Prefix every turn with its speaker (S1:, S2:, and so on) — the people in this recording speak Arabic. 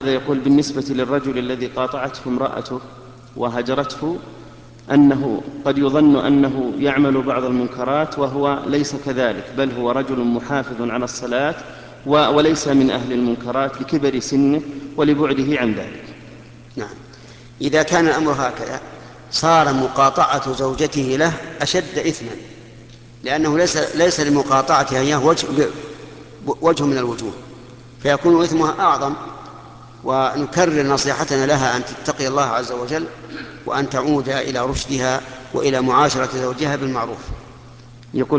S1: يقول بالنسبة للرجل الذي قاطعته امرأته وهجرته أنه قد يظن أنه يعمل بعض المنكرات وهو ليس كذلك، بل هو رجل محافظ على الصلاة وليس من أهل المنكرات لكبر سنه ولبعده عن ذلك.
S2: نعم، إذا كان الأمر هكذا صار مقاطعة زوجته له أشد إثما، لأنه ليس لمقاطعتها إياه وجه من الوجوه، فيكون إثمها أعظم. ونكرر نصيحتنا لها أن تتقي الله عز وجل وأن تعود إلى رشدها وإلى معاشرة زوجها بالمعروف.
S1: يقول